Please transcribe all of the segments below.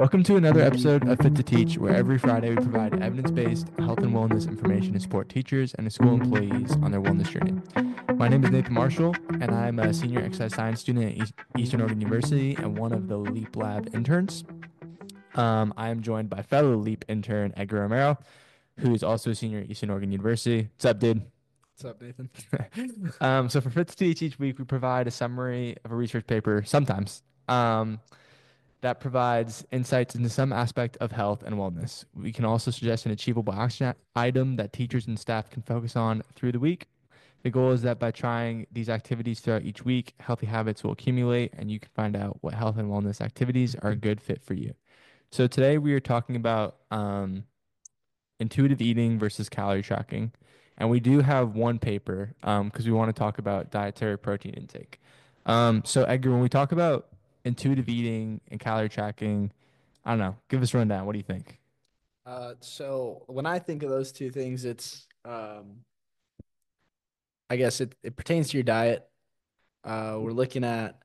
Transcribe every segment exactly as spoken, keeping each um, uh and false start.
Welcome to another episode of Fit to Teach, where every Friday we provide evidence based health and wellness information to support teachers and school employees on their wellness journey. My name is Nathan Marshall, and I'm a senior exercise science student at Eastern Oregon University and one of the LEAP Lab interns. Um, I am joined by fellow LEAP intern Edgar Romero, who is also a senior at Eastern Oregon University. What's up, dude? What's up, Nathan? um, so for Fit to Teach, each week we provide a summary of a research paper, sometimes. Um, that provides insights into some aspect of health and wellness. We can also suggest an achievable action item that teachers and staff can focus on through the week. The goal is that by trying these activities throughout each week, healthy habits will accumulate and you can find out what health and wellness activities are a good fit for you. So today we are talking about um, intuitive eating versus calorie tracking. And we do have one paper because um, we want to talk about dietary protein intake. Um, so Edgar, when we talk about intuitive eating and calorie tracking, I don't know. Give us a rundown. What do you think? Uh, so when I think of those two things, it's um, I guess it, it pertains to your diet. Uh, we're looking at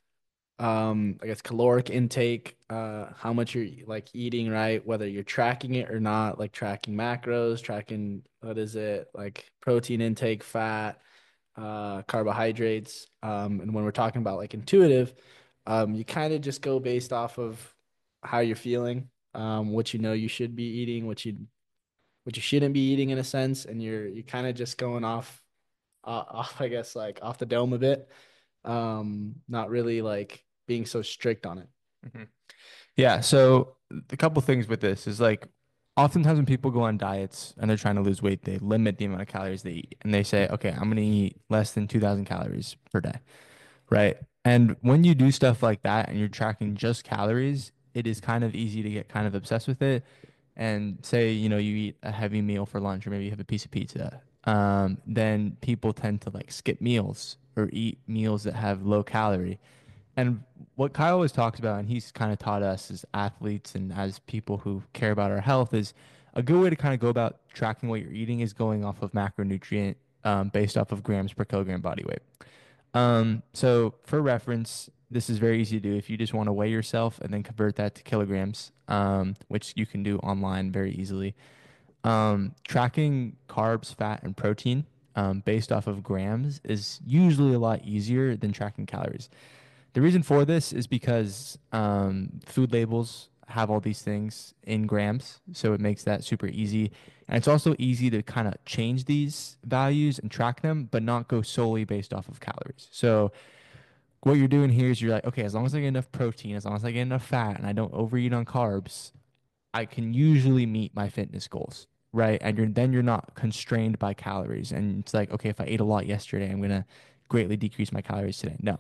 um, I guess caloric intake, uh, how much you're like eating, right? Whether you're tracking it or not, like tracking macros, tracking what is it, like protein intake, fat, uh, carbohydrates. Um, and when we're talking about like intuitive, um, you kind of just go based off of how you're feeling, um, what you know you should be eating, what you what you shouldn't be eating in a sense, and you're you kind of just going off uh, off I guess like off the dome a bit, um, not really like being so strict on it. Mhm. Yeah, so a couple things with this is like oftentimes when people go on diets and they're trying to lose weight, they limit the amount of calories they eat and they say, okay, I'm going to eat less than two thousand calories per day. Right. And when you do stuff like that and you're tracking just calories, it is kind of easy to get kind of obsessed with it. And say, you know, you eat a heavy meal for lunch or maybe you have a piece of pizza. Um, then people tend to like skip meals or eat meals that have low calorie. And what Kyle always talks about, and he's kind of taught us as athletes and as people who care about our health, is a good way to kind of go about tracking what you're eating is going off of macronutrient um, based off of grams per kilogram body weight. Um, so for reference, this is very easy to do if you just want to weigh yourself and then convert that to kilograms, um, which you can do online very easily. Um, tracking carbs, fat, and protein um, based off of grams is usually a lot easier than tracking calories. The reason for this is because um, food labels have all these things in grams, so it makes that super easy. And it's also easy to kind of change these values and track them, but not go solely based off of calories. So what you're doing here is you're like, okay, as long as I get enough protein, as long as I get enough fat, and I don't overeat on carbs, I can usually meet my fitness goals, right? And you're then you're not constrained by calories. And it's like, okay, if I ate a lot yesterday, I'm gonna greatly decrease my calories today. No,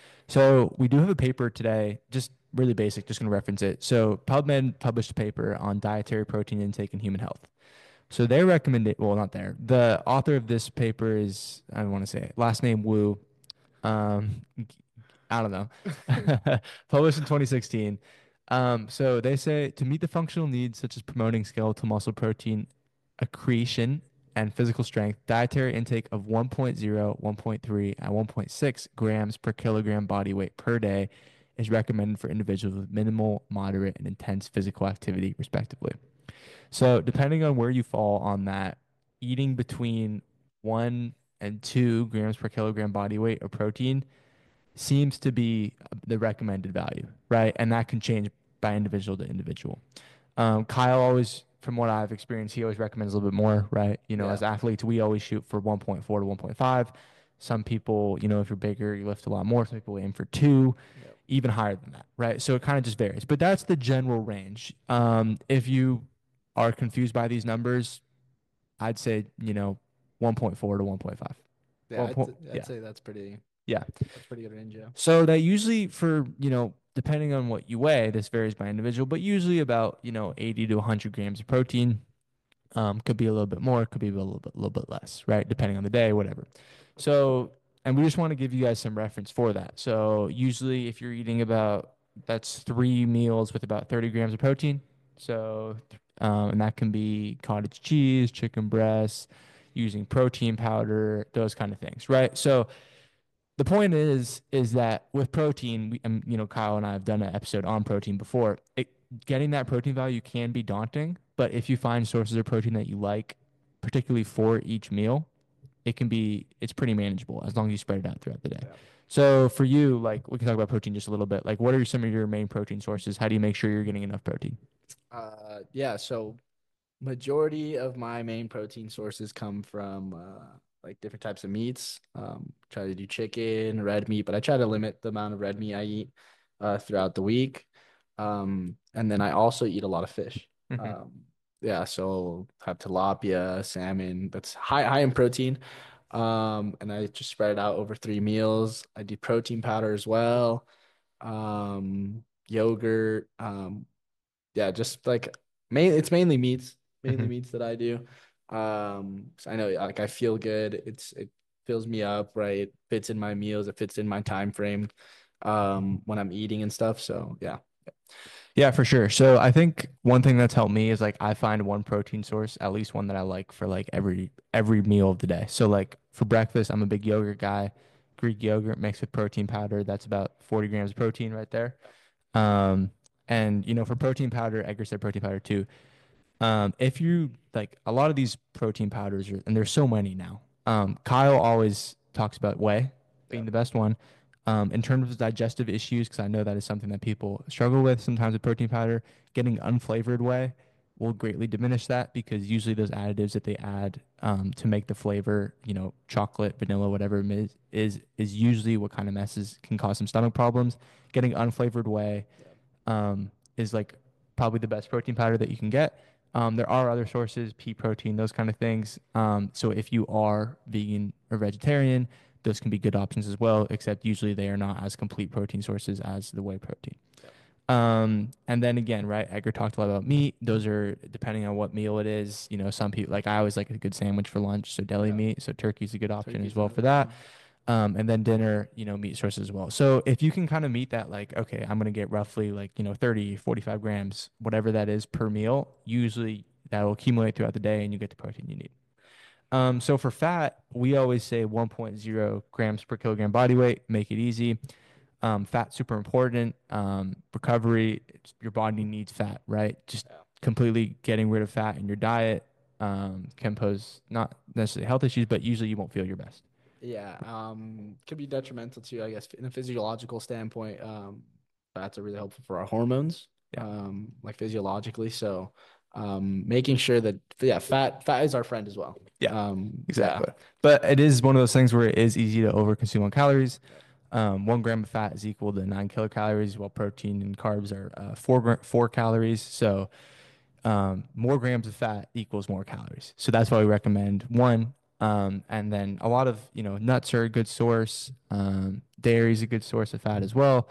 so we do have a paper today, just really basic, just going to reference it. So PubMed published a paper on dietary protein intake in human health. So they recommend it, well, not there. The author of this paper is, I don't want to say it, last name Wu. Um, I don't know. Published in twenty sixteen. Um, so they say to meet the functional needs such as promoting skeletal muscle protein accretion and physical strength, dietary intake of one point zero, one point three, and one point six grams per kilogram body weight per day is recommended for individuals with minimal, moderate, and intense physical activity, respectively. So, depending on where you fall on that, eating between one and two grams per kilogram body weight of protein seems to be the recommended value, right? And that can change by individual to individual. Um, Kyle always, from what I've experienced, he always recommends a little bit more, right? You know, Yeah. as athletes, we always shoot for one point four to one point five. Some people, you know, if you're bigger, you lift a lot more. Some people aim for two, Yep. even higher than that, right? So it kind of just varies. But that's the general range. Um, if you are confused by these numbers, I'd say, you know, one point four to one point five. Yeah, One I'd, point, I'd yeah, say that's pretty yeah. that's pretty good range, yeah. So that usually for, you know, depending on what you weigh, this varies by individual, but usually about, you know, eighty to one hundred grams of protein. Um, could be a little bit more, could be a little bit, a little bit less, right? Depending on the day, whatever. So, and we just want to give you guys some reference for that. So, usually, if you're eating about that's three meals with about thirty grams of protein. So, um, and that can be cottage cheese, chicken breasts, using protein powder, those kind of things, right? So, the point is is that with protein we, and you know Kyle and I have done an episode on protein before. It getting that protein value can be daunting, but if you find sources of protein that you like, particularly for each meal, it can be it's pretty manageable as long as you spread it out throughout the day. Yeah. So for you, like we can talk about protein just a little bit. Like what are some of your main protein sources? How do you make sure you're getting enough protein? Uh, yeah. So majority of my main protein sources come from uh, like different types of meats. Um, try to do chicken, red meat, but I try to limit the amount of red meat I eat uh, throughout the week. Um, and then I also eat a lot of fish. Hmm. Um, yeah, so have tilapia, salmon. That's high high in protein. Um, and I just spread it out over three meals. I do protein powder as well. Um, yogurt. Um, yeah, just like main it's mainly meats, mainly Hmm. meats that I do. Um, 'cause I know like I feel good. It's it fills me up, right? It fits in my meals, it fits in my time frame um when I'm eating and stuff. So yeah. Yeah, for sure. So I think one thing that's helped me is like I find one protein source, at least one that I like for like every every meal of the day. So like for breakfast, I'm a big yogurt guy. Greek yogurt mixed with protein powder. That's about forty grams of protein right there. Um, and you know, for protein powder, Edgar said protein powder too. Um, if you like a lot of these protein powders, are, and there's so many now. Um, Kyle always talks about whey Yeah. being the best one. Um, in terms of digestive issues, because I know that is something that people struggle with sometimes with protein powder, getting unflavored whey will greatly diminish that because usually those additives that they add um, to make the flavor, you know, chocolate, vanilla, whatever it is, is is usually what kind of messes can cause some stomach problems. Getting unflavored whey Yeah. um, is like probably the best protein powder that you can get. Um, there are other sources, pea protein, those kind of things. Um, so if you are vegan or vegetarian, those can be good options as well, except usually they are not as complete protein sources as the whey protein. Yeah. Um, and then again, right, Edgar talked a lot about meat. Those are depending on what meal it is. You know, some people like I always like a good sandwich for lunch, so deli Yeah. meat. So turkey's a good option as Turkey's well for another good that. one. Um, and then dinner, you know, meat sources as well. So if you can kind of meet that, like, okay, I'm going to get roughly like, you know, thirty, forty-five grams, whatever that is per meal, usually that will accumulate throughout the day and you get the protein you need. Um, so for fat, we always say one point zero grams per kilogram body weight, make it easy. Um, fat's super important. Um, recovery, it's- your body needs fat, right? Just Yeah. completely getting rid of fat in your diet um, can pose not necessarily health issues, but usually you won't feel your best. Yeah, um, could be detrimental to, I guess, in a physiological standpoint. Um, fats are really helpful for our hormones, Yeah. um, like physiologically. So, um, making sure that, yeah, fat fat is our friend as well. Yeah, Um, yeah, exactly. But it is one of those things where it is easy to overconsume on calories. yeah, Um, one gram of fat is equal to nine kilocalories, while protein and carbs are uh, four gra- four calories. So um, more grams of fat equals more calories. So that's why we recommend one. Um, and then a lot of you know nuts are a good source. Um, dairy is a good source of fat as well.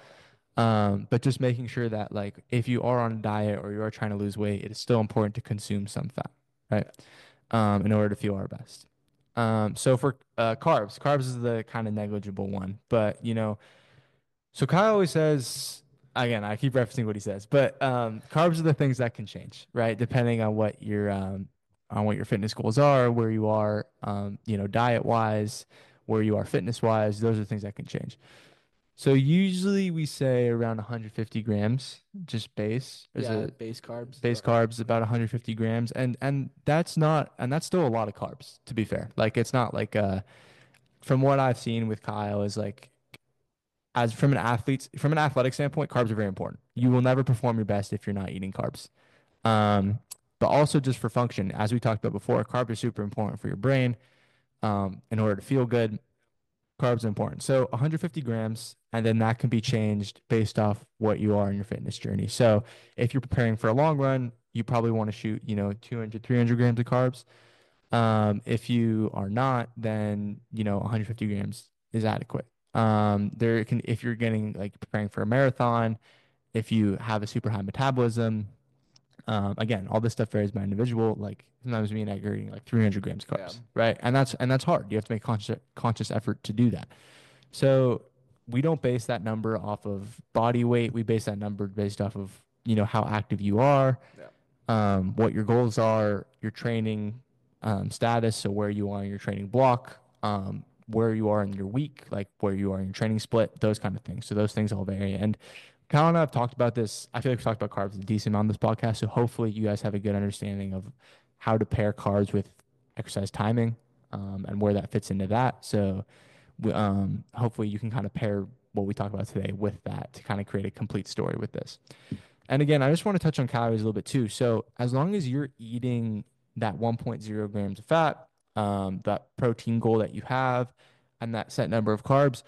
Um, but just making sure that like if you are on a diet or you are trying to lose weight, it is still important to consume some fat, right? yeah, Um, in order to feel our best. Um, so for uh, carbs, carbs is the kind of negligible one, but you know, so Kyle always says, again, I keep referencing what he says, but um, carbs are the things that can change, right? Depending on what your um, on what your fitness goals are, where you are, um, you know, diet wise, where you are fitness wise, those are things that can change. So usually we say around one hundred fifty grams, just base. There's yeah. a Base carbs is base what I like. carbs about one hundred fifty grams, and and that's not and that's still a lot of carbs to be fair. Like it's not like uh from what I've seen with Kyle is like as from an athlete from an athletic standpoint, carbs are very important. You will never perform your best if you're not eating carbs. Um, but also just for function, as we talked about before, carbs are super important for your brain. Um, in order to feel good, carbs are important. So one hundred fifty grams, and then that can be changed based off what you are in your fitness journey. So if you're preparing for a long run, you probably want to shoot, you know, two hundred, three hundred grams of carbs. Um, if you are not, then, you know, one hundred fifty grams is adequate. Um, there can, if you're getting like preparing for a marathon, if you have a super high metabolism, um, again, all this stuff varies by individual. Like sometimes me and I are eating like three hundred grams of Yeah, carbs, right? And that's, and that's hard. You have to make conscious, conscious effort to do that. So we don't base that number off of body weight. We base that number based off of, you know, how active you are, yeah, um, what your goals are, your training um, status, so where you are in your training block, um, where you are in your week, like where you are in your training split, those kind of things. So those things all vary. And Kyle and I have talked about this. I feel like we've talked about carbs a decent amount on this podcast. So hopefully you guys have a good understanding of how to pair carbs with exercise timing, um, and where that fits into that. So we, um, hopefully you can kind of pair what we talk about today with that to kind of create a complete story with this. And again, I just want to touch on calories a little bit too. So as long as you're eating that one point zero grams of fat, um, that protein goal that you have, and that set number of carbs,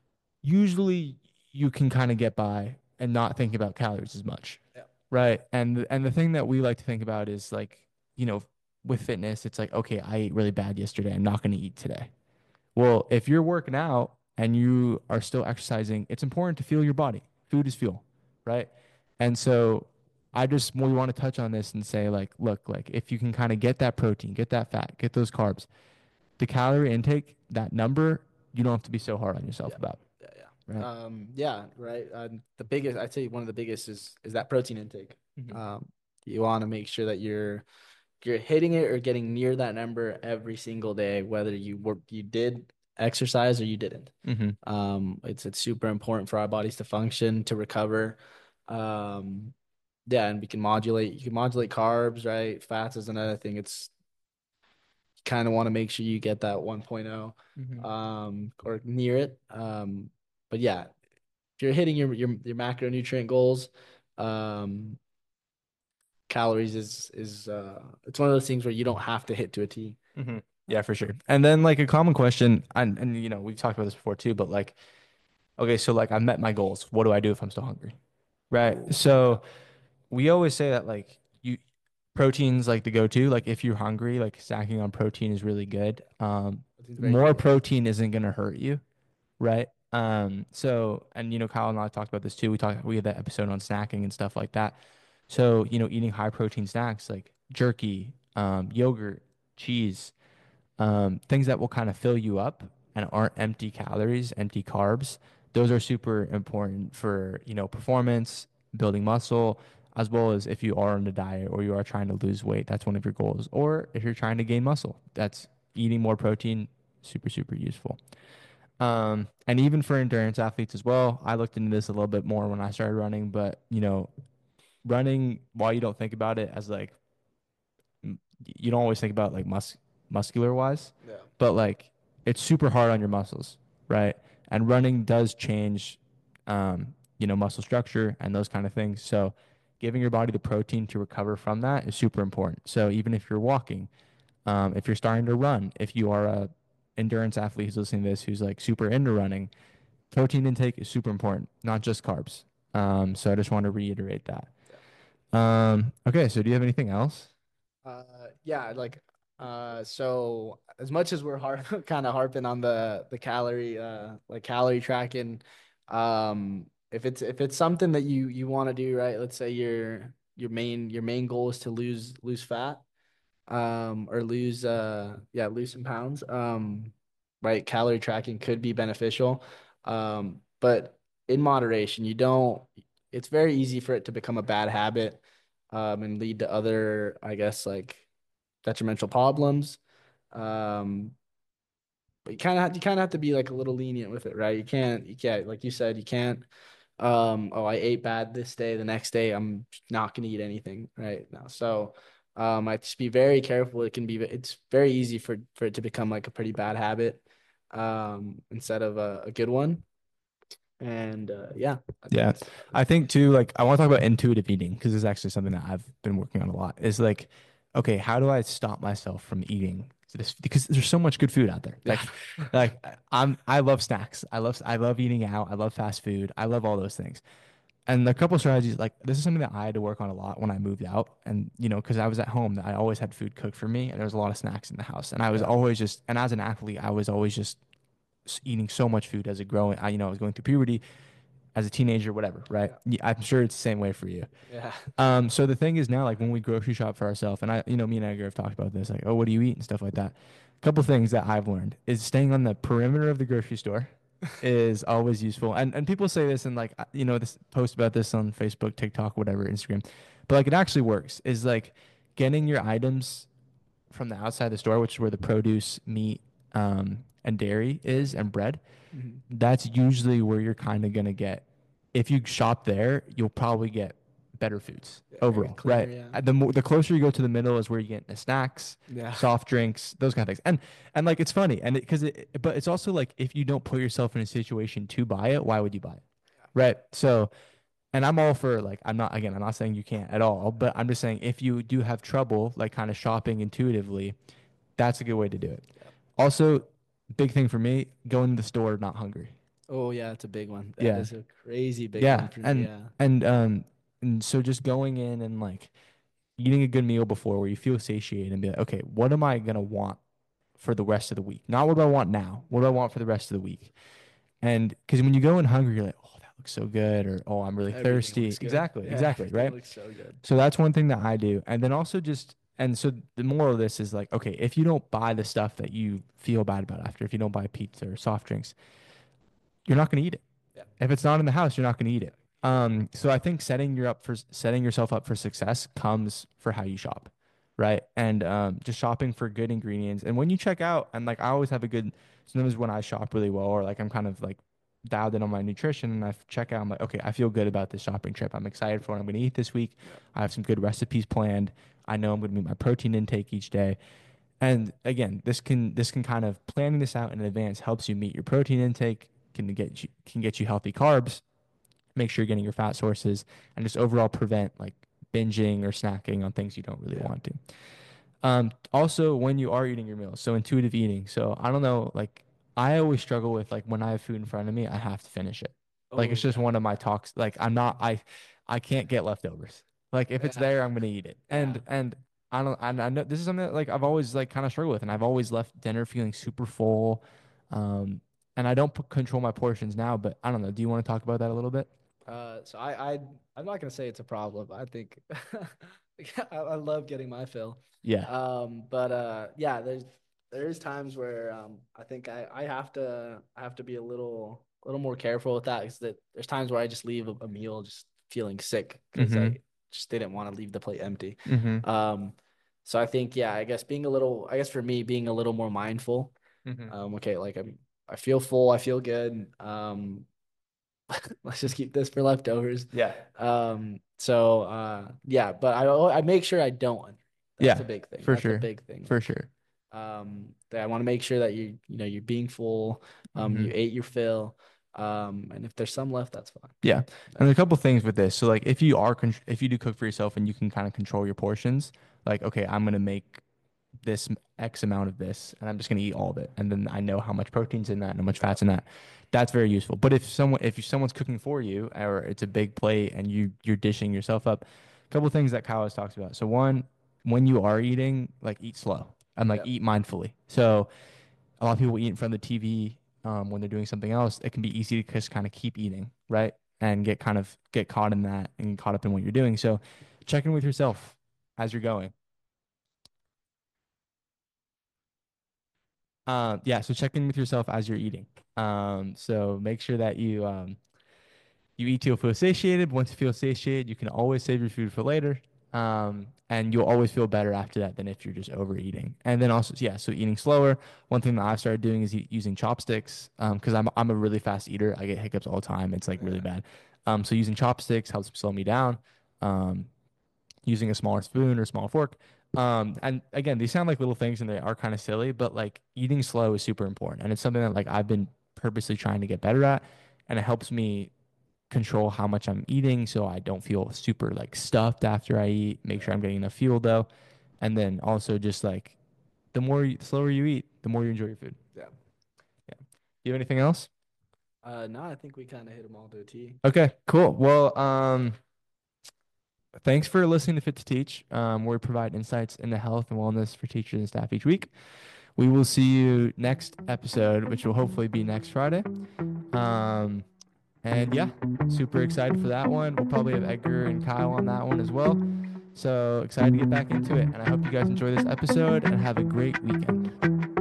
usually you can kind of get by and not think about calories as much, Yeah. right? And and the thing that we like to think about is like, you know, with fitness, it's like, okay, I ate really bad yesterday. I'm not going to eat today. Well, if you're working out and you are still exercising, it's important to fuel your body. Food is fuel, right? And so I just we want to touch on this and say like, look, like if you can kind of get that protein, get that fat, get those carbs, the calorie intake, that number, you don't have to be so hard on yourself Yeah. about, Yeah. Yeah. right? Um, yeah, right. Um, the biggest, I'd say one of the biggest is is that protein intake. Hmm. Um, you want to make sure that you're you're hitting it or getting near that number every single day, whether you work you did exercise or you didn't. Hmm. Um, it's it's super important for our bodies to function, to recover. Um, yeah, and we can modulate. You can modulate carbs, right? Fats is another thing. It's kind of want to make sure you get that 1.0 Hmm. um or near it. Um, but yeah, if you're hitting your your your macronutrient goals, um, calories is is uh it's one of those things where you don't have to hit to a T. Hmm. Yeah, for sure. And then like a common question, and and you know, we've talked about this before too, but like, okay, so like I met my goals. What do I do if I'm still hungry? Right. Ooh, So we always say that like you protein's like the go-to. Like if you're hungry, like snacking on protein is really good. Um, protein's very more good. protein isn't gonna hurt you, right? Um, so and you know, Kyle and I talked about this too. We talked we had that episode on snacking and stuff like that. So, you know, eating high protein snacks like jerky, um, yogurt, cheese, um, things that will kind of fill you up and aren't empty calories, empty carbs. Those are super important for, you know, performance, building muscle, as well as if you are on a diet or you are trying to lose weight, that's one of your goals. Or if you're trying to gain muscle, that's eating more protein, super, super useful. Um, and even for endurance athletes as well, I looked into this a little bit more when I started running, but you know, running while you don't think about it as like you don't always think about like mus muscular wise, Yeah. but like it's super hard on your muscles, right? And running does change, um, you know, muscle structure and those kind of things. So giving your body the protein to recover from that is super important. So even if you're walking, um, if you're starting to run, if you are a endurance athlete who's listening to this, who's like super into running, protein intake is super important, not just carbs. Um, so I just want to reiterate that. Yeah. Um, okay, so do you have anything else? Uh, yeah, like uh, so as much as we're har kind of harping on the the calorie uh like calorie tracking, um, if it's if it's something that you you want to do, right? Let's say your your main your main goal is to lose lose fat, um, or lose uh yeah lose some pounds, um, right? Calorie tracking could be beneficial, um, but in moderation. You don't. It's very easy for it to become a bad habit, um, and lead to other, I guess, like detrimental problems. Um, but you kind of you kind of have to be like a little lenient with it, right? You can't you can't like you said you can't. Um, oh, I ate bad this day. The next day, I'm not gonna eat anything right now. So, um, I just be very careful. It can be it's very easy for for it to become like a pretty bad habit, um, instead of a, a good one. And uh, yeah, I think Yeah. that's I think too, like I want to talk about intuitive eating because it's actually something that I've been working on a lot. Is like, okay, how do I stop myself from eating this? Because there's so much good food out there. yeah, Like, like I'm I love snacks. I love I love eating out. I love fast food. I love all those things. And a couple of strategies, like this is something that I had to work on a lot when I moved out. And, you know, because I was at home, I always had food cooked for me and there was a lot of snacks in the house. And I was yeah, always just, and as an athlete, I was always just s- eating so much food as a growing, I, you know, I was going through puberty as a teenager, whatever, right? yeah, Yeah, I'm sure it's the same way for you. yeah, Um, so the thing is now, like when we grocery shop for ourselves, and I, you know, me and Edgar have talked about this, like, oh, what do you eat and stuff like that. A couple things that I've learned is staying on the perimeter of the grocery store is always useful. And and people say this and like uh, you know this post about this on Facebook, TikTok, whatever, Instagram, but like it actually works. Is like getting your items from the outside of the store, which is where the produce, meat, um, and dairy is, and bread. Mhm. That's usually where you're kind of gonna get. if you shop there, you'll probably get better foods Yeah, maybe overall, cleaner. right? Yeah. Uh, The more, the closer you go to the middle is where you get the snacks, Yeah. soft drinks, those kind of things. And and like it's funny, and because it, 'cause it, but it's also like if you don't put yourself in a situation to buy it, why would you buy it, right? So, and I'm all for like I'm not again, I'm not saying you can't at all, but I'm just saying if you do have trouble like kind of shopping intuitively, that's a good way to do it. Yeah. Also, big thing for me, going to the store not hungry. Oh yeah, it's a big one. That Yeah. is a crazy big one Yeah, for me. and Yeah. and um and so just going in and like eating a good meal before where you feel satiated and be like, okay, what am I gonna want for the rest of the week? Not what do I want now. What do I want for the rest of the week? And because when you go in hungry, you're like, oh, that looks so good, or oh, I'm really Everything thirsty. looks good. Exactly, Yeah, exactly, everything right? looks so good. So that's one thing that I do. And then also just and so the moral of this is like, okay, if you don't buy the stuff that you feel bad about after, if you don't buy pizza or soft drinks, you're not gonna eat it. Yeah. If it's not in the house, you're not going to eat it. Um, so I think setting your up for setting yourself up for success comes for how you shop, right? And um, just shopping for good ingredients. And when you check out, and like I always have a good. Sometimes when I shop really well, or like I'm kind of like dialed in on my nutrition, and I check out, I'm like, okay, I feel good about this shopping trip. I'm excited for what I'm going to eat this week. Yeah. I have some good recipes planned. I know I'm going to meet my protein intake each day. And again, this can this can kind of planning this out in advance helps you meet your protein intake, can get you can get you healthy carbs, make sure you're getting your fat sources, and just overall prevent like binging or snacking on things you don't really Yeah. want to. Um, also, when you are eating your meals, so intuitive eating. So I don't know, like I always struggle with like when I have food in front of me, I have to finish it. Like it's Oh just yeah. one of my talks. Like I'm not, I, I can't get leftovers. Like if it's Yeah. there, I'm gonna eat it. Yeah. And and I don't, I, I know this is something that like I've always like kind of struggled with, and I've always left dinner feeling super full. Um, and I don't p- control my portions now, but I don't know. Do you want to talk about that a little bit? Uh, so I, I, I'm not gonna say it's a problem. I think I, I love getting my fill. Yeah. Um, but uh, yeah, there's there's times where um, I think I, I have to I have to be a little a little more careful with that because that there's times where I just leave a, a meal just feeling sick because Mm-hmm. I just didn't want to leave the plate empty. Mm-hmm. Um, so I think yeah, I guess being a little I guess for me being a little more mindful. Mm-hmm. Um, okay, like I'm I feel full, I feel good. Um, let's just keep this for leftovers. Yeah. Um, so uh, yeah, but I I make sure I don't. That's a Yeah, big thing. for That's a sure. big thing. For Like, sure. um, that I want to make sure that you you know you're being full. Um, Mm-hmm. you ate your fill. Um, and if there's some left, that's fine. Yeah. Yeah. And there's a couple things with this. So like if you are con if you do cook for yourself and you can kind of control your portions, like okay, I'm gonna make this X amount of this and I'm just gonna eat all of it. And then I know how much protein's in that and how much fat's in that. That's very useful. But if someone if you, someone's cooking for you or it's a big plate and you you're dishing yourself up, a couple things that Kyle has talked about. So one, when you are eating, like eat slow and like Yeah. eat mindfully. So a lot of people eat in front of the T V um, when they're doing something else. It can be easy to just kind of keep eating, right? And get kind of get caught in that and caught up in what you're doing. So check in with yourself as you're going. Um, yeah, so check in with yourself as you're eating. Um, so make sure that you um, you eat till you feel satiated. Once you feel satiated, you can always save your food for later. Um, and you'll always feel better after that than if you're just overeating. And then also, yeah, so eating slower. One thing that I've started doing is eat, using chopsticks. Um, because I'm I'm a really fast eater. I get hiccups all the time. It's like really Yeah. bad. Um, so using chopsticks helps slow me down. Um, using a smaller spoon or smaller fork. Um, and again, these sound like little things and they are kind of silly, but like eating slow is super important. And it's something that like I've been purposely trying to get better at. And it helps me control how much I'm eating so I don't feel super like stuffed after I eat. Make sure Yeah. I'm getting enough fuel though. And then also just like the more you, the slower you eat, the more you enjoy your food. Yeah. Yeah. Do you have anything else? Uh, no, I think we kind of hit them all to a T. Okay, cool. Well, um, thanks for listening to Fit to Teach, um, where we provide insights into health and wellness for teachers and staff each week. We will see you next episode, which will hopefully be next Friday. Um, and yeah, super excited for that one. We'll probably have Edgar and Kyle on that one as well. So excited to get back into it. And I hope you guys enjoy this episode and have a great weekend.